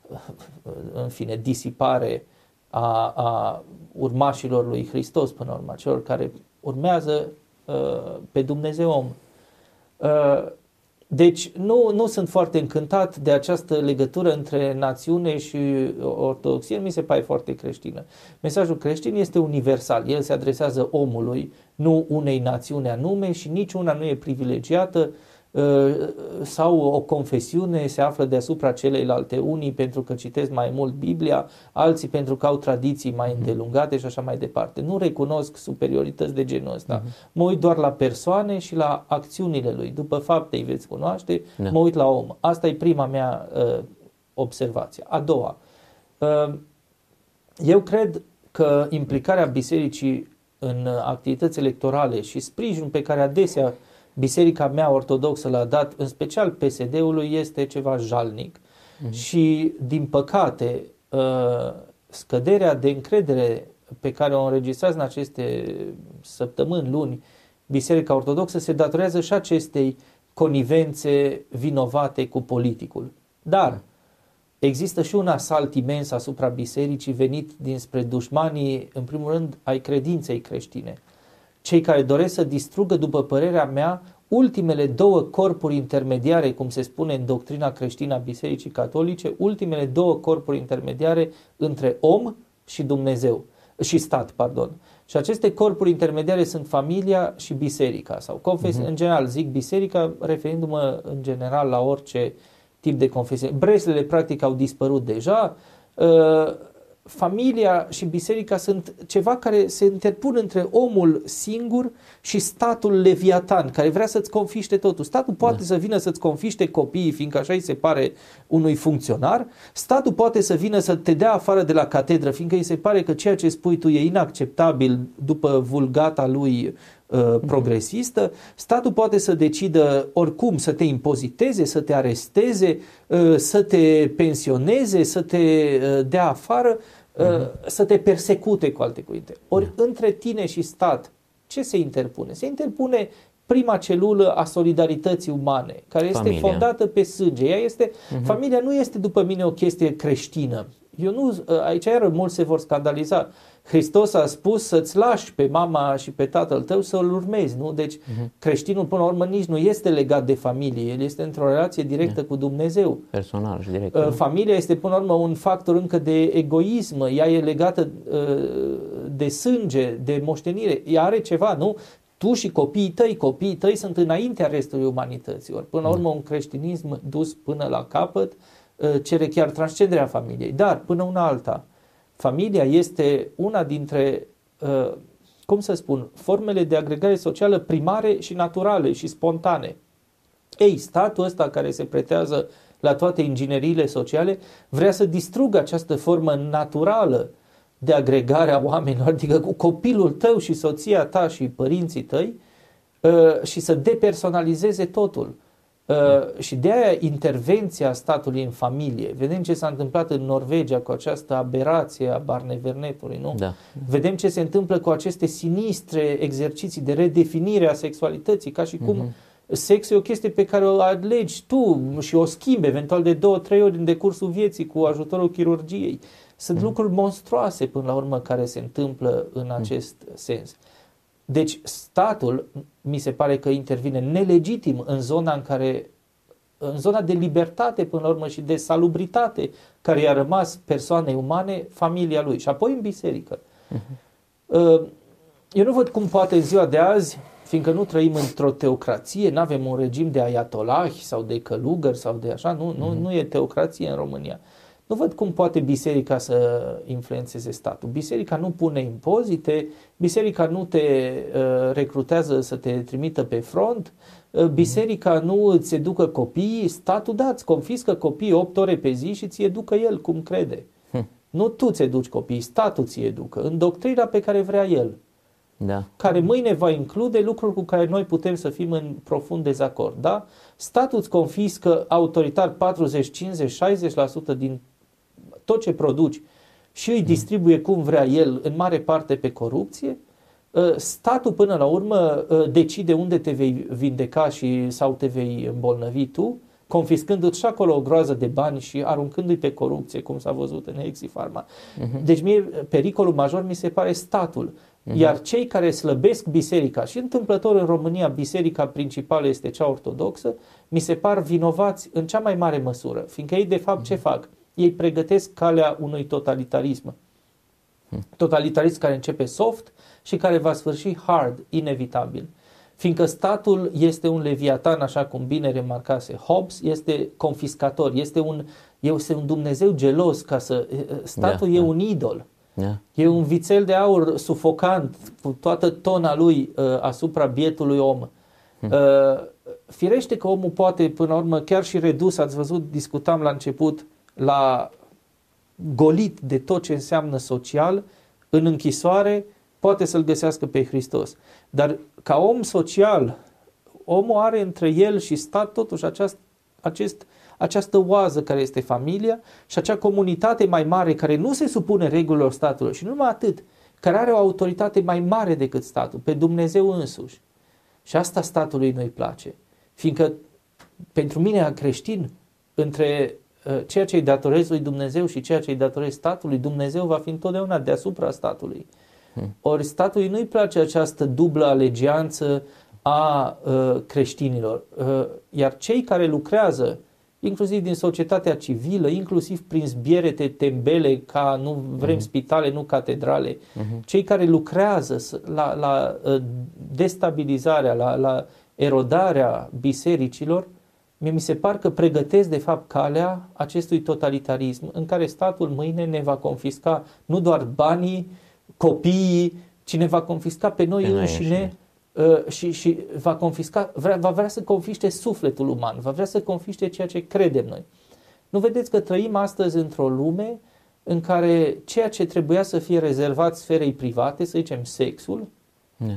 în fine, disipare a, a urmașilor lui Hristos, până la urmă, celor care urmează uh, pe Dumnezeu om. Uh, Deci nu, nu sunt foarte încântat de această legătură între națiune și ortodoxie, mi se pare foarte creștină. Mesajul creștin este universal, el se adresează omului, nu unei națiuni anume și niciuna nu e privilegiată sau o confesiune se află deasupra celeilalte, unii pentru că citesc mai mult Biblia, alții pentru că au tradiții mai îndelungate și așa mai departe. Nu recunosc superiorități de genul ăsta. Uh-huh. Mă uit doar la persoane și la acțiunile lui. După fapte îi veți cunoaște, da. Mă uit la om. Asta e prima mea uh, observație. A doua, uh, eu cred că implicarea bisericii în activități electorale și sprijinul pe care adesea biserica mea ortodoxă l-a dat, în special P S D-ului, este ceva jalnic. Uh-huh. Și, din păcate, scăderea de încredere pe care o înregistrează în aceste săptămâni, luni, biserica ortodoxă se datorează și acestei conivențe vinovate cu politicul. Dar există și un asalt imens asupra bisericii venit dinspre dușmanii, în primul rând, ai credinței creștine. Cei care doresc să distrugă, după părerea mea, ultimele două corpuri intermediare, cum se spune în doctrina creștină a Bisericii Catolice, ultimele două corpuri intermediare între om și Dumnezeu, și stat, pardon. Și aceste corpuri intermediare sunt familia și biserica, sau confes- uh-huh. în general zic biserica, referindu-mă în general la orice tip de confesiune. Breslele practic au dispărut deja, uh, familia și biserica sunt ceva care se interpun între omul singur și statul leviatan, care vrea să-ți confiște totul. Statul poate da. să vină să-ți confiște copiii, fiindcă așa îi se pare unui funcționar. Statul poate să vină să te dea afară de la catedră, fiindcă îi se pare că ceea ce spui tu e inacceptabil după vulgata lui uh, progresistă. Statul poate să decidă oricum să te impoziteze, să te aresteze, uh, să te pensioneze, să te uh, dea afară, uh-huh. să te persecute, cu alte cuvinte. Ori uh-huh. între tine și stat, ce se interpune? Se interpune prima celulă a solidarității umane, care este familia. Fondată pe sânge. Ea este, uh-huh. Familia nu este, după mine, o chestie creștină. Eu nu, aici iară mulți se vor scandaliza. Hristos a spus să-ți lași pe mama și pe tatăl tău să-l urmezi, nu? Deci uh-huh. creștinul, până la urmă, nici nu este legat de familie, el este într-o relație directă yeah. cu Dumnezeu. Personal și direct. Uh, familia este, până la urmă, un factor încă de egoism, ea e legată uh, de sânge, de moștenire, ea are ceva, nu? Tu și copiii tăi, copiii tăi sunt înaintea restului umanității. Ori, până la urmă, un creștinism dus până la capăt uh, cere chiar transcenderea familiei. Dar, până una alta, familia este una dintre, uh, cum să spun, formele de agregare socială primare și naturale și spontane. Ei, statul ăsta care se pretează la toate ingineriile sociale vrea să distrugă această formă naturală de agregare a oamenilor, adică cu copilul tău și soția ta și părinții tăi uh, și să depersonalizeze totul. Uh, și de aia intervenția statului în familie. Vedem ce s-a întâmplat în Norvegia cu această aberație a Barnevernetului, nu? Da. Vedem ce se întâmplă cu aceste sinistre exerciții de redefinire a sexualității, ca și cum uh-huh. sexul e o chestie pe care o alegi tu și o schimbi eventual de două, trei ori în decursul vieții cu ajutorul chirurgiei. Sunt uh-huh. lucruri monstruoase până la urmă care se întâmplă în acest uh-huh. sens. Deci statul, mi se pare că intervine nelegitim în zona în care, în zona de libertate până la urmă și de salubritate care i-a rămas persoanei umane, familia lui și apoi în biserică. Uh-huh. Eu nu văd cum poate în ziua de azi, fiindcă nu trăim într-o teocrație, nu avem un regim de ayatollahi sau de călugări sau de așa, nu, nu, uh-huh. nu e teocrație în România. Nu văd cum poate biserica să influențeze statul. Biserica nu pune impozite, biserica nu te uh, recrutează să te trimită pe front, uh, biserica nu îți educă copiii, statul da, îți confiscă copiii opt ore pe zi și ți educă el cum crede. Hm. Nu tu ți educi copiii, statul ți educă, în doctrina pe care vrea el. da. care mâine va include lucruri cu care noi putem să fim în profund dezacord. Da? Statul îți confiscă autoritar patruzeci, cincizeci, șaizeci la sută din tot ce produci și îi distribuie cum vrea el, în mare parte pe corupție. Statul până la urmă decide unde te vei vindeca și, sau te vei îmbolnăvi tu, confiscându-ți și acolo o groază de bani și aruncându-i pe corupție, cum s-a văzut în Hexifarma. Uh-huh. Deci mie pericolul major mi se pare statul. Uh-huh. Iar cei care slăbesc biserica, și întâmplător în România biserica principală este cea ortodoxă, mi se par vinovați în cea mai mare măsură, fiindcă ei de fapt uh-huh. ce fac? Ei pregătesc calea unui totalitarism. Uh-huh. Totalitarism care începe soft și care va sfârși hard, inevitabil. Fiindcă statul este un leviatan, așa cum bine remarcase Hobbes, este confiscator, este un, este un Dumnezeu gelos, ca să, statul da, e da. un idol, da. e un vițel de aur sufocant cu toată tona lui uh, asupra bietului om. Hmm. Uh, firește că omul poate, până la urmă, chiar și redus, ați văzut, discutam la început, la golit de tot ce înseamnă social, în închisoare, poate să-L găsească pe Hristos. Dar ca om social, omul are între el și stat totuși aceast, acest, această oază care este familia și acea comunitate mai mare care nu se supune regulilor statului și nu numai atât, care are o autoritate mai mare decât statul, pe Dumnezeu însuși. Și asta statului nu-i place. Fiindcă pentru mine, creștin, între uh, ceea ce îi datorez lui Dumnezeu și ceea ce îi datorez statului, Dumnezeu va fi întotdeauna deasupra statului. Ori statului nu-i place această dublă alegeanță a uh, creștinilor, uh, iar cei care lucrează, inclusiv din societatea civilă, inclusiv prin zbierete tembele, ca nu vrem uh-huh. spitale, nu catedrale, uh-huh. cei care lucrează la, la uh, destabilizarea, la, la erodarea bisericilor, mie mi se par că pregătesc de fapt calea acestui totalitarism în care statul mâine ne va confisca nu doar banii, copiii, cine va confisca pe noi înșine uh, și, și va confisca, vrea, va vrea să confiște sufletul uman, va vrea să confiște ceea ce credem noi. Nu vedeți că trăim astăzi într-o lume în care ceea ce trebuia să fie rezervat sferei private, să zicem sexul, yeah.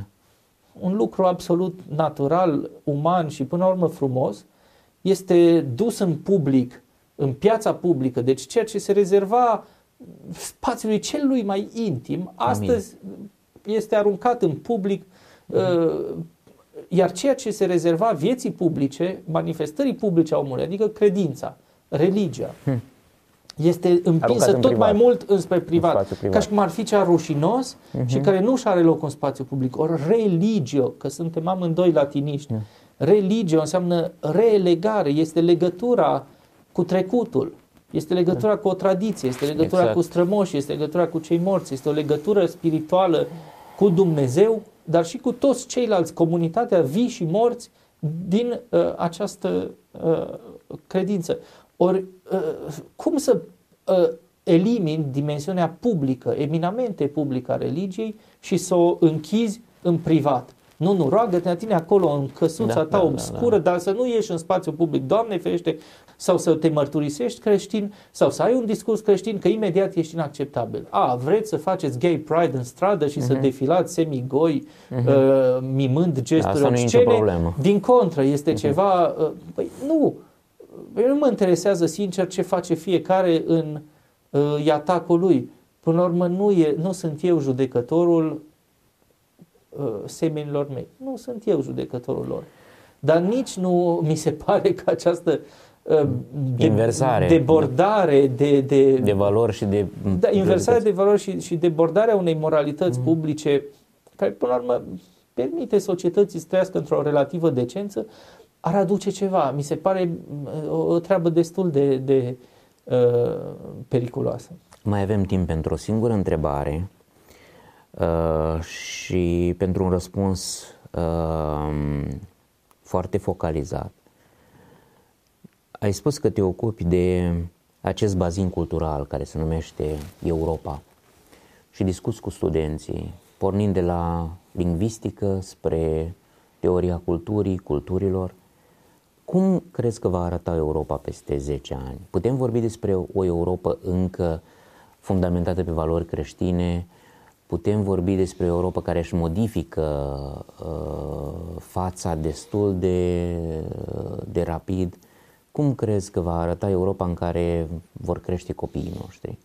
un lucru absolut natural, uman și până la urmă frumos, este dus în public, în piața publică, deci ceea ce se rezerva spațiului celui mai intim, astăzi Amin. este aruncat în public, uh, iar ceea ce se rezerva vieții publice, manifestării publice a omului, adică credința, religia, hmm. este împinsă tot privat. mai mult înspre privat, în privat, ca și cum ar fi cea rușinos uh-huh. și care nu și are loc în spațiu public. Ori religio, că suntem amândoi latiniști, uh. religio înseamnă relegare, este legătura cu trecutul. Este legătura cu o tradiție, este legătura exact. cu strămoși, este legătura cu cei morți, este o legătură spirituală cu Dumnezeu, dar și cu toți ceilalți, comunitatea vii și morți din uh, această uh, credință. Ori, uh, cum să uh, elimini dimensiunea publică, eminamente publică a religiei și să o închizi în privat? Nu, nu, roagă-te la tine acolo în căsuța da, ta da, obscură, da, da. dar să nu ieși în spațiu public, Doamne ferește, sau să te mărturisești creștin, sau să ai un discurs creștin, că imediat ești inacceptabil. A, vreți să faceți gay pride în stradă și uh-huh. să defilați semigoi, uh-huh. uh, mimând gesturi da, obscene? Din contră, este uh-huh. ceva... Uh, păi, nu, nu mă interesează sincer ce face fiecare în uh, atacul lui. Până la urmă, nu, e, nu sunt eu judecătorul semenilor mei. Nu sunt eu judecătorul lor. Dar nici nu mi se pare că această uh, de, inversare, debordare de, de, de valori și de da, inversare de valori și, și debordarea unei moralități mm. publice care până la urmă permite societății să trăiască într-o relativă decență, ar aduce ceva. Mi se pare o, o treabă destul de, de uh, periculoasă. Mai avem timp pentru o singură întrebare. Uh, și pentru un răspuns uh, foarte focalizat. Ai spus că te ocupi de acest bazin cultural care se numește Europa și discuți cu studenții, pornind de la lingvistică spre teoria culturii, culturilor. Cum crezi că va arăta Europa peste zece ani? Putem vorbi despre o Europa încă fundamentată pe valori creștine, putem vorbi despre Europa care își modifică uh, fața destul de, de rapid. Cum crezi că va arăta Europa în care vor crește copiii noștri?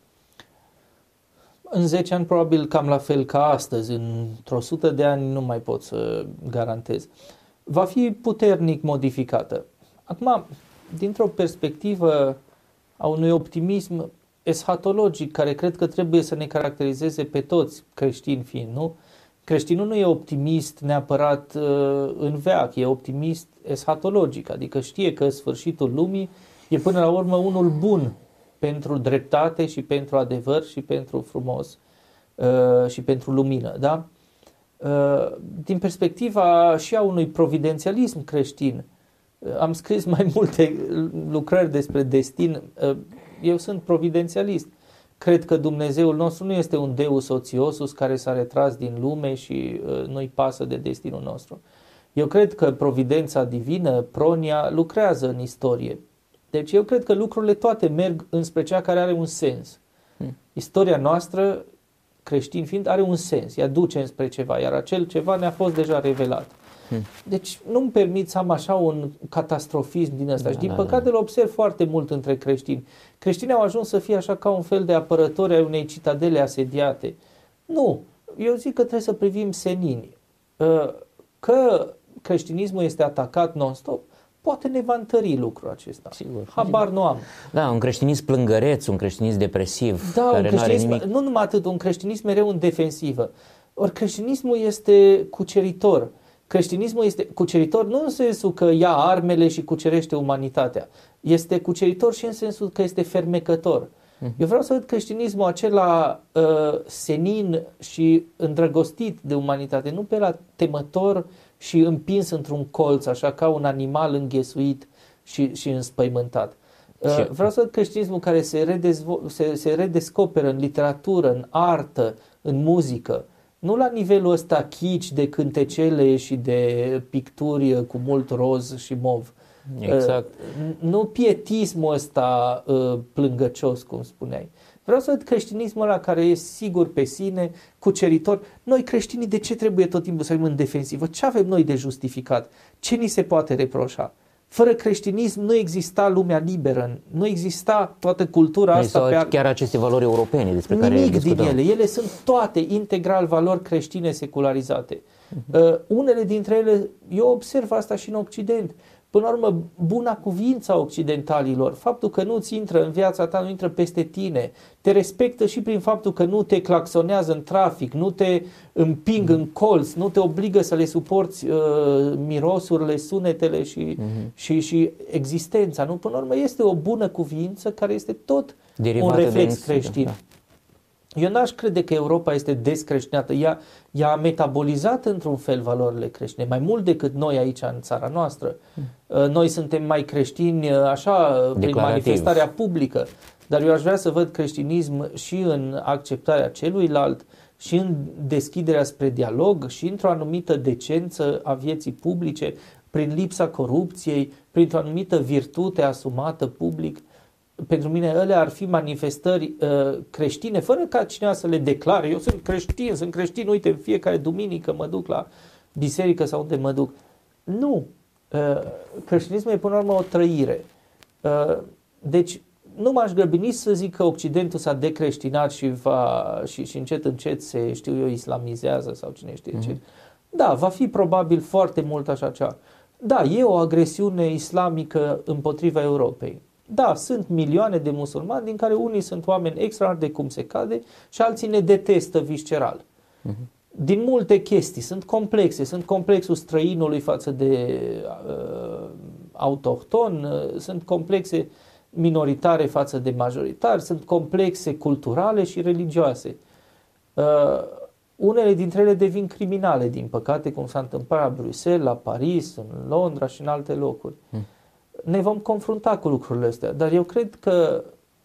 În zece ani probabil cam la fel ca astăzi, într-o sută de ani nu mai pot să garantez. Va fi puternic modificată. Acum, dintr-o perspectivă a unui optimism eschatologic, care cred că trebuie să ne caracterizeze pe toți, creștini fiind, nu? Creștinul nu e optimist neapărat uh, în veac, e optimist eschatologic, adică știe că sfârșitul lumii e până la urmă unul bun pentru dreptate și pentru adevăr și pentru frumos uh, și pentru lumină, da? Uh, din perspectiva și a unui providențialism creștin, uh, am scris mai multe lucrări despre destin. Uh, eu sunt providențialist. Cred că Dumnezeul nostru nu este un Deus ociosus care s-a retras din lume și uh, nu-i pasă de destinul nostru. Eu cred că providența divină, pronia, lucrează în istorie. Deci eu cred că lucrurile toate merg înspre cea care are un sens. Hmm. Istoria noastră, creștin fiind, are un sens, ea duce înspre ceva, iar acel ceva ne-a fost deja revelat. Hmm. Deci nu-mi permit să am așa un catastrofism din ăsta. Da, și din da, păcate da. Îl observ foarte mult între creștini. Creștinii au ajuns să fie așa ca un fel de apărători ai unei citadele asediate. Nu, eu zic că trebuie să privim senini. Că creștinismul este atacat non-stop, poate ne va întări lucrul acesta. Sigur. Habar nu am. Da, un creștinism plângăreț, un creștinism depresiv. Da, care un creștinism, nu, are nimic... nu numai atât, un creștinism mereu în defensivă. Ori creștinismul este cuceritor. Creștinismul este cuceritor nu în sensul că ia armele și cucerește umanitatea. Este cuceritor și în sensul că este fermecător. Uh-huh. Eu vreau să văd creștinismul acela uh, senin și îndrăgostit de umanitate, nu pe la temător și împins într-un colț, așa ca un animal înghesuit și, și înspăimântat. Uh, vreau să văd creștinismul care se, redezvo- se, se redescoperă în literatură, în artă, în muzică. Nu la nivelul ăsta chici de cântecele și de picturi cu mult roz și mov. Exact. Nu pietismul ăsta plângăcios, cum spuneai. Vreau să văd creștinismul ăla care e sigur pe sine, cuceritor. Noi creștinii de ce trebuie tot timpul să fim în defensivă? Ce avem noi de justificat? Ce ni se poate reproșa? Fără creștinism nu exista lumea liberă, nu exista toată cultura asta. Sau pe chiar aceste valori europene despre care nimic discutăm. din ele. Ele sunt toate integral valori creștine secularizate. Uh-huh. Uh, unele dintre ele, eu observ asta și în Occident. Până la urmă, buna cuvința occidentalilor, faptul că nu-ți intră în viața ta, nu intră peste tine, te respectă și prin faptul că nu te claxonează în trafic, nu te împing mm. în colț, nu te obligă să le suporți uh, mirosurile, sunetele și, mm-hmm. și, și existența. Nu? Până la urmă, este o bună cuvință care este tot derivată un reflex de creștin. Da. Eu n-aș crede că Europa este descreștinată. Ea, ea a metabolizat într-un fel valorile creștine, mai mult decât noi aici în țara noastră. Noi suntem mai creștini așa prin manifestarea publică, dar eu aș vrea să văd creștinism și în acceptarea celuilalt, și în deschiderea spre dialog, și într-o anumită decență a vieții publice, prin lipsa corupției, printr-o anumită virtute asumată public. Pentru mine ele ar fi manifestări uh, creștine, fără ca cineva să le declare. Eu sunt creștin, sunt creștin, uite, în fiecare duminică mă duc la biserică sau unde mă duc. Nu. Uh, creștinismul e până la urmă o trăire. Uh, deci nu m-aș grăbi nici să zic că Occidentul s-a decreștinat și, va, și, și încet încet se, știu eu, islamizează sau cine știe mm-hmm. ce. Da, va fi probabil foarte mult așa ceva. Da, e o agresiune islamică împotriva Europei. Da, sunt milioane de musulmani, din care unii sunt oameni extraordinar de cum se cade și alții ne detestă visceral. Uh-huh. Din multe chestii, sunt complexe, sunt complexul străinului față de uh, autohton, uh, sunt complexe minoritare față de majoritari, sunt complexe culturale și religioase. Uh, unele dintre ele devin criminale, din păcate, cum s-a întâmplat la Bruxelles, la Paris, în Londra și în alte locuri. Uh-huh. Ne vom confrunta cu lucrurile astea, dar eu cred că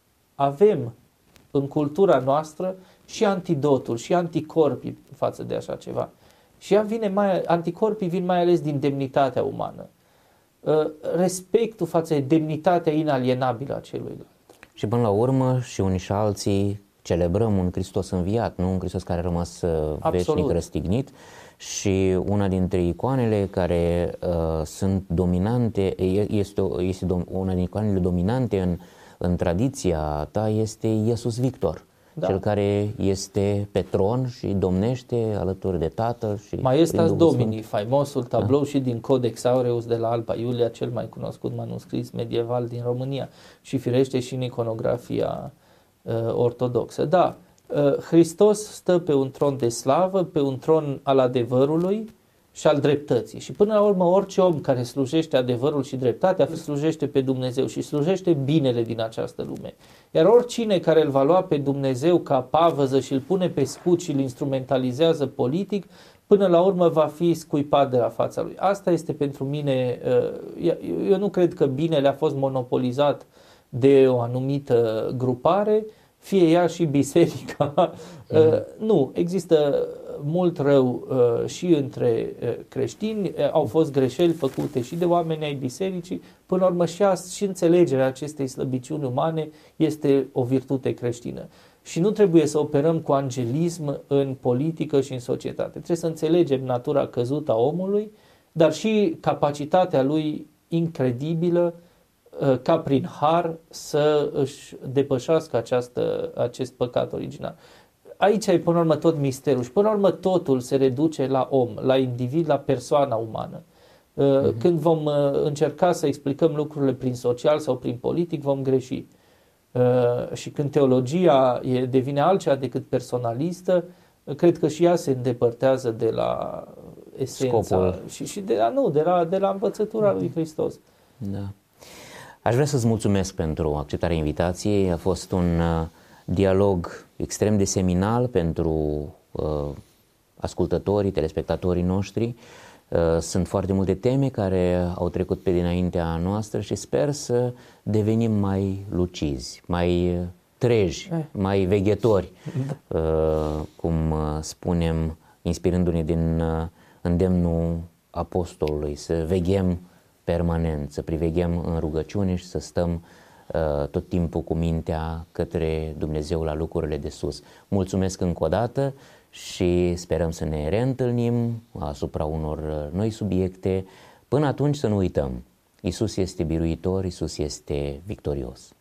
avem în cultura noastră și antidotul, și anticorpii față de așa ceva. Și ea vine mai, anticorpii vin mai ales din demnitatea umană. Respectul față de demnitatea inalienabilă a celuilalt. Și până la urmă și unii și alții celebrăm un Hristos înviat, nu un Hristos care a rămas Absolut. veșnic răstignit. Și una dintre icoanele care uh, sunt dominante, este, este una din icoanele dominante în, în tradiția ta este Iisus Victor, da. Cel care este pe tron și domnește alături de Tatăl. Și Maestas Domini, faimosul tablou da. și din Codex Aureus de la Alba Iulia, cel mai cunoscut manuscris medieval din România și firește și în iconografia uh, ortodoxă. Da. Hristos stă pe un tron de slavă, pe un tron al adevărului și al dreptății. Și până la urmă orice om care slujește adevărul și dreptatea slujește pe Dumnezeu și slujește binele din această lume. Iar oricine care îl va lua pe Dumnezeu ca pavăză și îl pune pe scut și îl instrumentalizează politic, până la urmă va fi scuipat de la fața lui. Asta este pentru mine, eu nu cred că binele a fost monopolizat de o anumită grupare, fie ea și biserica. Mm. Uh, nu, există mult rău uh, și între uh, creștini, uh, au fost greșeli făcute și de oameni ai bisericii, până la urmă și, as, și înțelegerea acestei slăbiciuni umane este o virtute creștină. Și nu trebuie să operăm cu angelism în politică și în societate. Trebuie să înțelegem natura căzută a omului, dar și capacitatea lui incredibilă ca prin har să își depășească această, acest păcat original. Aici e până la urmă tot misterul și până la urmă totul se reduce la om, la individ, la persoana umană. Uh-huh. Când vom încerca să explicăm lucrurile prin social sau prin politic, vom greși. Și când teologia devine altceva decât personalistă, cred că și ea se îndepărtează de la esența Scopul. și, și de la, nu, de la, de la învățătura uh-huh. lui Hristos. Da. Aș vrea să-ți mulțumesc pentru acceptarea invitației. A fost un uh, dialog extrem de seminal pentru uh, ascultătorii, telespectatorii noștri. Uh, sunt foarte multe teme care au trecut pe dinaintea noastră și sper să devenim mai lucizi, mai treji, eh. mai veghetori, uh, cum uh, spunem, inspirându-ne din uh, îndemnul apostolului, să veghem permanent, să priveghem în rugăciune și să stăm uh, tot timpul cu mintea către Dumnezeu la lucrurile de sus. Mulțumesc încă o dată și sperăm să ne reîntâlnim asupra unor noi subiecte. Până atunci să nu uităm, Iisus este biruitor, Iisus este victorios.